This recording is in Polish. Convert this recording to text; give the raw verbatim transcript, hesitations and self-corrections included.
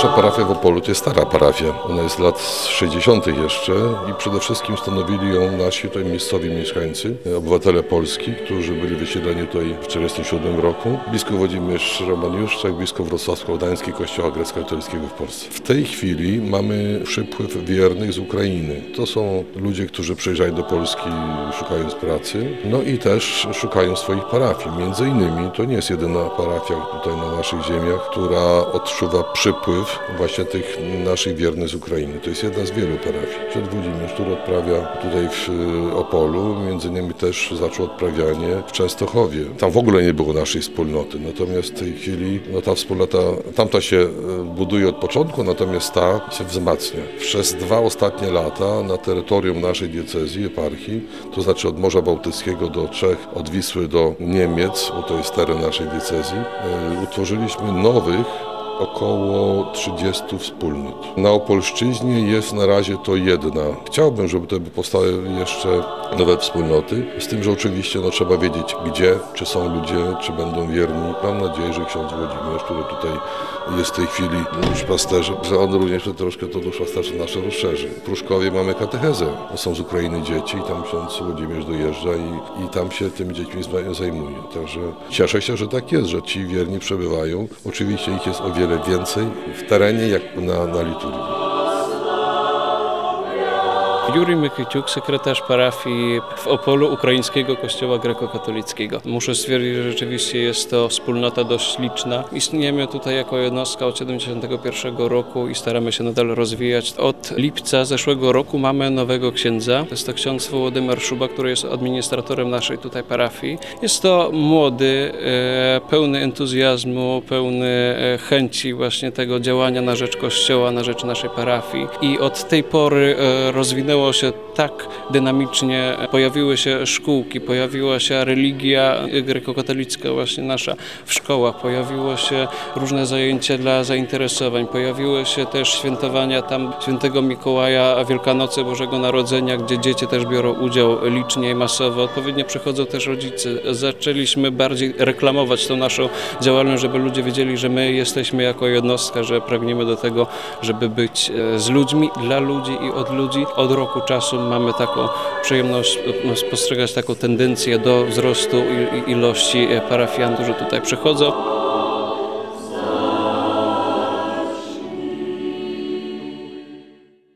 Nasza parafia w Opolu to jest stara parafia. Ona jest z lat sześćdziesiątych jeszcze i przede wszystkim stanowili ją nasi tutaj miejscowi mieszkańcy, obywatele Polski, którzy byli wysiedleni tutaj w tysiąc dziewięćset czterdziestym siódmym roku. Blisko Włodzimierz Romaniuszczak, blisko Wrocławsko-Gdański, Kościoła Grecko-Katolickiego w Polsce. W tej chwili mamy przypływ wiernych z Ukrainy. To są ludzie, którzy przyjeżdżają do Polski szukając pracy, no i też szukają swoich parafii. Między innymi to nie jest jedyna parafia tutaj na naszych ziemiach, która odczuwa przypływ właśnie tych naszych wiernych z Ukrainy. To jest jedna z wielu parafii. Przed Włodzimierz, który odprawia tutaj w Opolu, między innymi też zaczął odprawianie w Częstochowie. Tam w ogóle nie było naszej wspólnoty, natomiast w tej chwili no, ta wspólnota, tamta się buduje od początku, natomiast ta się wzmacnia. Przez dwa ostatnie lata na terytorium naszej diecezji, eparchii, to znaczy od Morza Bałtyckiego do Czech, od Wisły do Niemiec, bo to jest teren naszej diecezji, utworzyliśmy nowych około trzydziestu wspólnot. Na Opolszczyźnie jest na razie to jedna. Chciałbym, żeby to powstały jeszcze nowe wspólnoty, z tym, że oczywiście no, trzeba wiedzieć gdzie, czy są ludzie, czy będą wierni. Mam nadzieję, że ksiądz Włodzimierz, który tutaj jest w tej chwili duszpasterzem, że on również troszkę to duszpasterstwo nasze rozszerzy. W Pruszkowie mamy katechezę, bo są z Ukrainy dzieci i tam ksiądz Włodzimierz dojeżdża i, i tam się tymi dziećmi zajmuje. Także cieszę się, że tak jest, że ci wierni przebywają. Oczywiście ich jest o wiele więcej w terenie jak na, na liturgii. Jurij Mykyciuk, sekretarz parafii w Opolu Ukraińskiego Kościoła Grekokatolickiego. Muszę stwierdzić, że rzeczywiście jest to wspólnota dość liczna. Istniejemy tutaj jako jednostka od siedemdziesiątego pierwszego roku i staramy się nadal rozwijać. Od lipca zeszłego roku mamy nowego księdza. To jest to ksiądz Wołodymyr Szuba, który jest administratorem naszej tutaj parafii. Jest to młody, pełny entuzjazmu, pełny chęci właśnie tego działania na rzecz Kościoła, na rzecz naszej parafii. I od tej pory rozwinęło się tak dynamicznie, pojawiły się szkółki, pojawiła się religia grekokatolicka właśnie nasza w szkołach, pojawiło się różne zajęcia dla zainteresowań, pojawiły się też świętowania tam świętego Mikołaja, Wielkanocy Bożego Narodzenia, gdzie dzieci też biorą udział licznie i masowo. Odpowiednio przychodzą też rodzice. Zaczęliśmy bardziej reklamować tą naszą działalność, żeby ludzie wiedzieli, że my jesteśmy jako jednostka, że pragniemy do tego, żeby być z ludźmi, dla ludzi i od ludzi. Od roku czasu mamy taką przyjemność spostrzegać taką tendencję do wzrostu ilości parafian, którzy tutaj przychodzą.